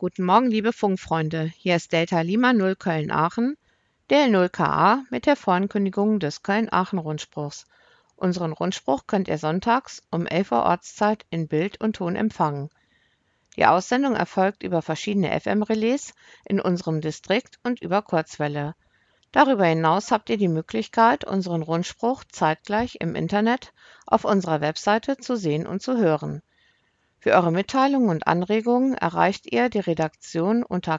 Guten Morgen, liebe Funkfreunde. Hier ist Delta Lima 0 Köln-Aachen, DL0 KA mit der Vorankündigung des Köln-Aachen-Rundspruchs. Unseren Rundspruch könnt ihr sonntags um 11 Uhr Ortszeit in Bild und Ton empfangen. Die Aussendung erfolgt über verschiedene FM-Relais in unserem Distrikt und über Kurzwelle. Darüber hinaus habt ihr die Möglichkeit, unseren Rundspruch zeitgleich im Internet auf unserer Webseite zu sehen und zu hören. Für eure Mitteilungen und Anregungen erreicht ihr die Redaktion unter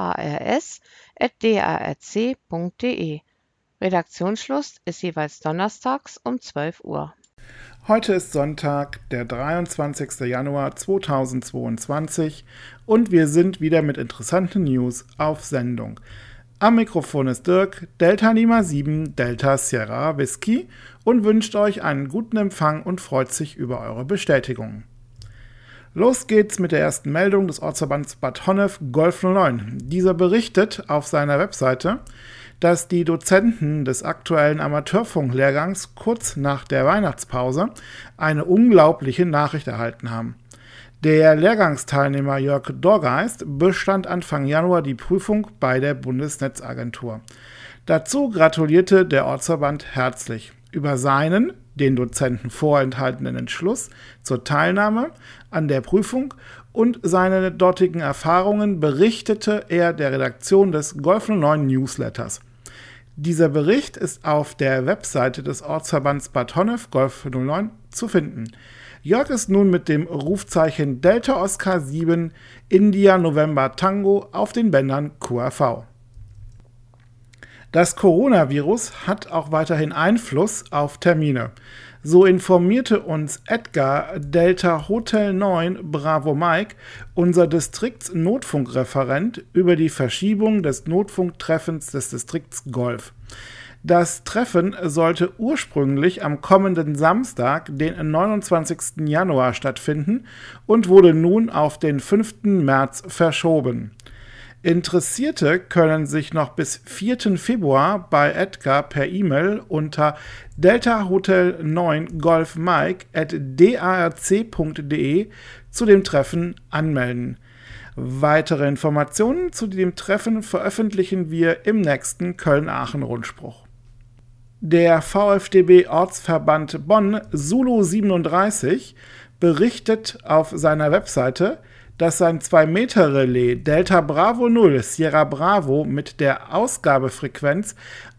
kars@drc.de. Redaktionsschluss ist jeweils donnerstags um 12 Uhr. Heute ist Sonntag, der 23. Januar 2022 und wir sind wieder mit interessanten News auf Sendung. Am Mikrofon ist Dirk, Delta Lima 7, Delta Sierra Whisky und wünscht euch einen guten Empfang und freut sich über eure Bestätigungen. Los geht's mit der ersten Meldung des Ortsverbands Bad Honnef Golf 09. Dieser berichtet auf seiner Webseite, dass die Dozenten des aktuellen Amateurfunklehrgangs kurz nach der Weihnachtspause eine unglaubliche Nachricht erhalten haben. Der Lehrgangsteilnehmer Jörg Dorgeist bestand Anfang Januar die Prüfung bei der Bundesnetzagentur. Dazu gratulierte der Ortsverband herzlich. Über seinen, den Dozenten vorenthaltenen Entschluss zur Teilnahme an der Prüfung und seine dortigen Erfahrungen berichtete er der Redaktion des Golf 09 Newsletters. Dieser Bericht ist auf der Webseite des Ortsverbands Bad Honnef Golf 09 zu finden. Jörg ist nun mit dem Rufzeichen Delta Oscar 7 India November Tango auf den Bändern QRV. Das Coronavirus hat auch weiterhin Einfluss auf Termine. So informierte uns Edgar Delta Hotel 9 Bravo Mike, unser Distriktsnotfunkreferent, über die Verschiebung des Notfunktreffens des Distrikts Golf. Das Treffen sollte ursprünglich am kommenden Samstag, den 29. Januar, stattfinden und wurde nun auf den 5. März verschoben. Interessierte können sich noch bis 4. Februar bei Edgar per E-Mail unter deltahotel9golfmike@darc.de zu dem Treffen anmelden. Weitere Informationen zu dem Treffen veröffentlichen wir im nächsten Köln-Aachen-Rundspruch. Der VfDB-Ortsverband Bonn Zulu 37 berichtet auf seiner Webseite, dass sein 2-Meter-Relais Delta Bravo 0 Sierra Bravo mit der Ausgabefrequenz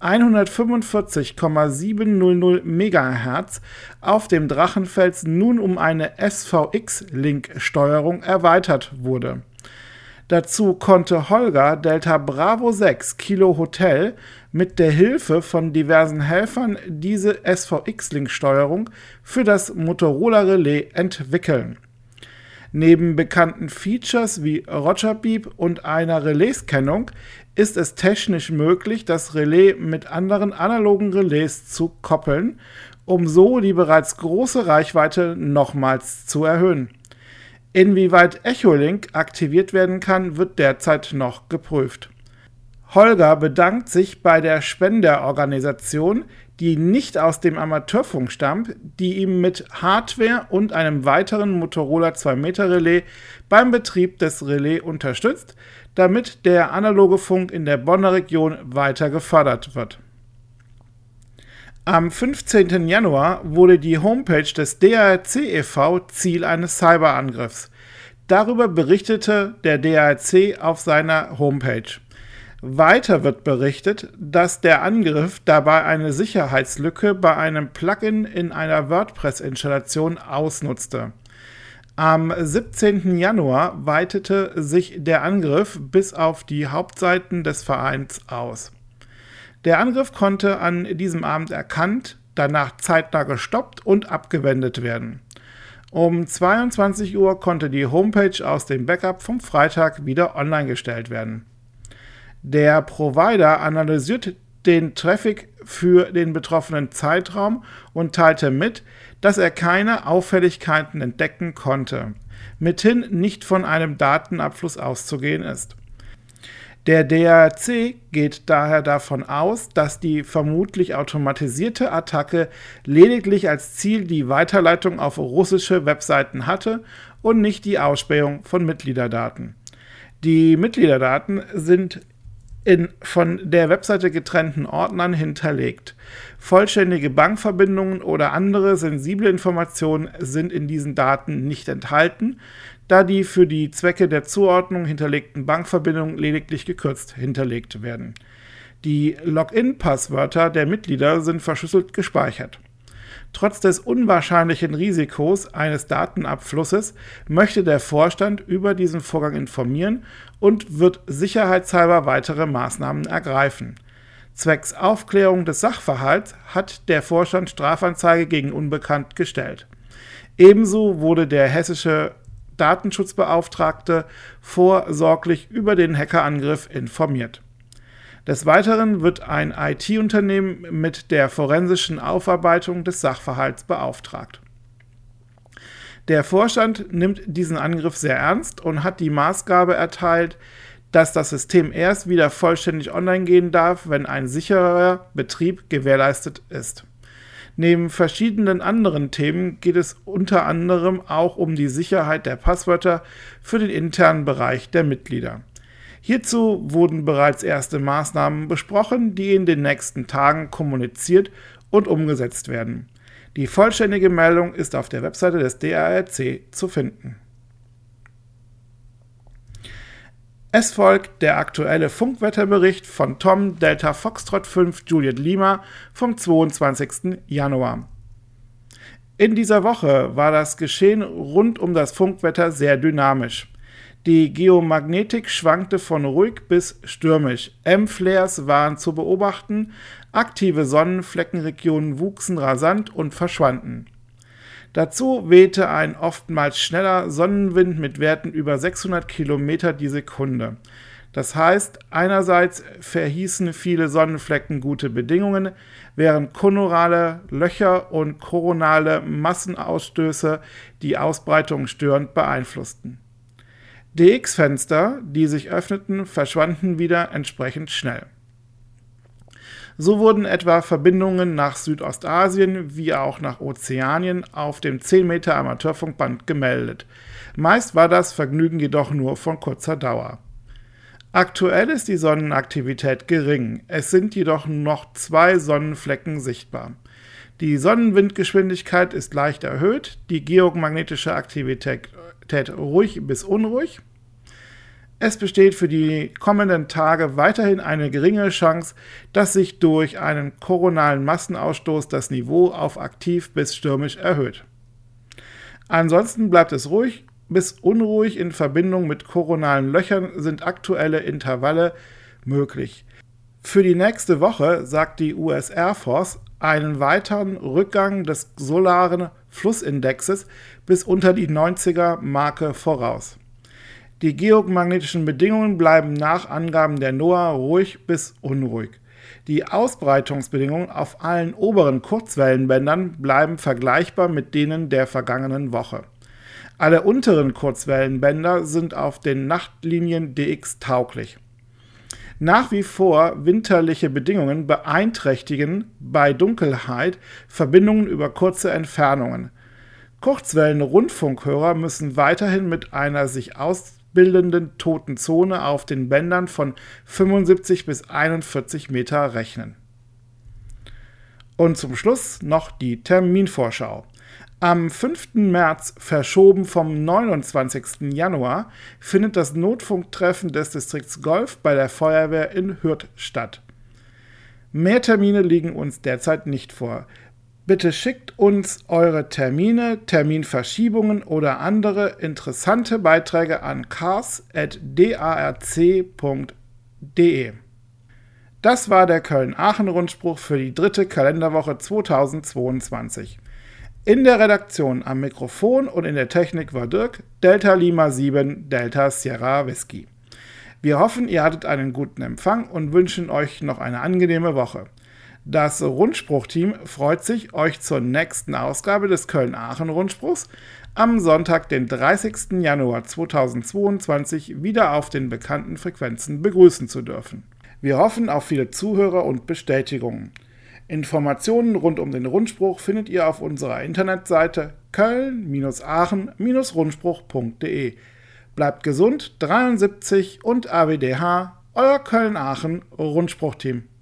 145,700 MHz auf dem Drachenfels nun um eine SVX-Link-Steuerung erweitert wurde. Dazu konnte Holger Delta Bravo 6 Kilo Hotel mit der Hilfe von diversen Helfern diese SVX-Link-Steuerung für das Motorola-Relais entwickeln. Neben bekannten Features wie Roger Beep und einer Relaisscannung ist es technisch möglich, das Relais mit anderen analogen Relais zu koppeln, um so die bereits große Reichweite nochmals zu erhöhen. Inwieweit Echolink aktiviert werden kann, wird derzeit noch geprüft. Holger bedankt sich bei der Spenderorganisation, die nicht aus dem Amateurfunk stammt, die ihm mit Hardware und einem weiteren Motorola 2-Meter-Relais beim Betrieb des Relais unterstützt, damit der analoge Funk in der Bonner Region weiter gefördert wird. Am 15. Januar wurde die Homepage des DARC e.V. Ziel eines Cyberangriffs. Darüber berichtete der DARC auf seiner Homepage. Weiter wird berichtet, dass der Angriff dabei eine Sicherheitslücke bei einem Plugin in einer WordPress-Installation ausnutzte. Am 17. Januar weitete sich der Angriff bis auf die Hauptseiten des Vereins aus. Der Angriff konnte an diesem Abend erkannt, danach zeitnah gestoppt und abgewendet werden. Um 22 Uhr konnte die Homepage aus dem Backup vom Freitag wieder online gestellt werden. Der Provider analysiert den Traffic für den betroffenen Zeitraum und teilte mit, dass er keine Auffälligkeiten entdecken konnte, mithin nicht von einem Datenabfluss auszugehen ist. Der DARC geht daher davon aus, dass die vermutlich automatisierte Attacke lediglich als Ziel die Weiterleitung auf russische Webseiten hatte und nicht die Ausspähung von Mitgliederdaten. Die Mitgliederdaten sind in von der Webseite getrennten Ordnern hinterlegt. Vollständige Bankverbindungen oder andere sensible Informationen sind in diesen Daten nicht enthalten, da die für die Zwecke der Zuordnung hinterlegten Bankverbindungen lediglich gekürzt hinterlegt werden. Die Login-Passwörter der Mitglieder sind verschlüsselt gespeichert. Trotz des unwahrscheinlichen Risikos eines Datenabflusses möchte der Vorstand über diesen Vorgang informieren und wird sicherheitshalber weitere Maßnahmen ergreifen. Zwecks Aufklärung des Sachverhalts hat der Vorstand Strafanzeige gegen Unbekannt gestellt. Ebenso wurde der hessische Datenschutzbeauftragte vorsorglich über den Hackerangriff informiert. Des Weiteren wird ein IT-Unternehmen mit der forensischen Aufarbeitung des Sachverhalts beauftragt. Der Vorstand nimmt diesen Angriff sehr ernst und hat die Maßgabe erteilt, dass das System erst wieder vollständig online gehen darf, wenn ein sicherer Betrieb gewährleistet ist. Neben verschiedenen anderen Themen geht es unter anderem auch um die Sicherheit der Passwörter für den internen Bereich der Mitglieder. Hierzu wurden bereits erste Maßnahmen besprochen, die in den nächsten Tagen kommuniziert und umgesetzt werden. Die vollständige Meldung ist auf der Webseite des DARC zu finden. Es folgt der aktuelle Funkwetterbericht von Tom Delta Foxtrot 5 Juliet Lima vom 22. Januar. In dieser Woche war das Geschehen rund um das Funkwetter sehr dynamisch. Die Geomagnetik schwankte von ruhig bis stürmisch. M-Flares waren zu beobachten, aktive Sonnenfleckenregionen wuchsen rasant und verschwanden. Dazu wehte ein oftmals schneller Sonnenwind mit Werten über 600 km die Sekunde. Das heißt, einerseits verhießen viele Sonnenflecken gute Bedingungen, während koronale Löcher und koronale Massenausstöße die Ausbreitung störend beeinflussten. DX-Fenster, die sich öffneten, verschwanden wieder entsprechend schnell. So wurden etwa Verbindungen nach Südostasien wie auch nach Ozeanien auf dem 10 Meter Amateurfunkband gemeldet. Meist war das Vergnügen jedoch nur von kurzer Dauer. Aktuell ist die Sonnenaktivität gering, es sind jedoch noch 2 Sonnenflecken sichtbar. Die Sonnenwindgeschwindigkeit ist leicht erhöht, die geomagnetische Aktivität ruhig bis unruhig. Es besteht für die kommenden Tage weiterhin eine geringe Chance, dass sich durch einen koronalen Massenausstoß das Niveau auf aktiv bis stürmisch erhöht. Ansonsten bleibt es ruhig bis unruhig, in Verbindung mit koronalen Löchern sind aktuelle Intervalle möglich. Für die nächste Woche sagt die US Air Force einen weiteren Rückgang des solaren Flussindexes bis unter die 90er-Marke voraus. Die geomagnetischen Bedingungen bleiben nach Angaben der NOAA ruhig bis unruhig. Die Ausbreitungsbedingungen auf allen oberen Kurzwellenbändern bleiben vergleichbar mit denen der vergangenen Woche. Alle unteren Kurzwellenbänder sind auf den Nachtlinien DX tauglich. Nach wie vor winterliche Bedingungen beeinträchtigen bei Dunkelheit Verbindungen über kurze Entfernungen. Kurzwellen-Rundfunkhörer müssen weiterhin mit einer sich ausbildenden toten Zone auf den Bändern von 75 bis 41 Meter rechnen. Und zum Schluss noch die Terminvorschau. Am 5. März, verschoben vom 29. Januar, findet das Notfunktreffen des Distrikts Golf bei der Feuerwehr in Hürth statt. Mehr Termine liegen uns derzeit nicht vor. Bitte schickt uns eure Termine, Terminverschiebungen oder andere interessante Beiträge an cars@darc.de. Das war der Köln-Aachen-Rundspruch für die 3. Kalenderwoche 2022. In der Redaktion am Mikrofon und in der Technik war Dirk, Delta Lima 7, Delta Sierra Whisky. Wir hoffen, ihr hattet einen guten Empfang und wünschen euch noch eine angenehme Woche. Das Rundspruchteam freut sich, euch zur nächsten Ausgabe des Köln-Aachen-Rundspruchs am Sonntag, den 30. Januar 2022, wieder auf den bekannten Frequenzen begrüßen zu dürfen. Wir hoffen auf viele Zuhörer und Bestätigungen. Informationen rund um den Rundspruch findet ihr auf unserer Internetseite köln-aachen-rundspruch.de. Bleibt gesund, 73 und AWDH, euer Köln-Aachen Rundspruchteam.